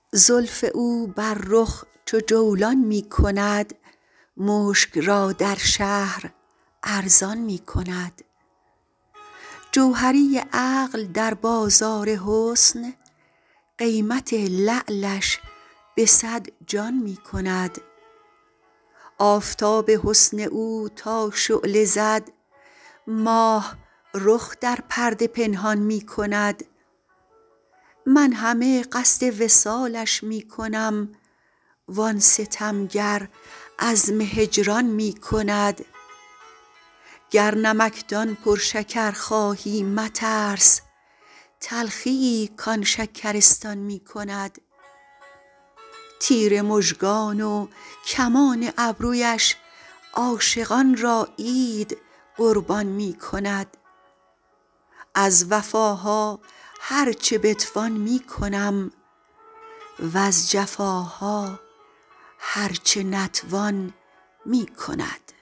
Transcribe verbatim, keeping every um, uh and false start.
زلف او بر رخ چو جولان می کند مشک را در شهر ارزان می کند. جوهری عقل در بازار حسن قیمت لعلش به صد جان می کند. آفتاب حسن او تا شعله زد ماه رخ در پرده پنهان می کند. من همه قصد وصالش می کنم وان ستمگر عزم هجران می کند. گر نمکدان پرشکر خواهی مترس تلخیی کان شکرستان می کند. تیر مژگان و کمان ابرویش عاشقان را عید قربان می کند. از وفاها هر چه بتوان می کنم وز جفاها هر چه نتوان می کند.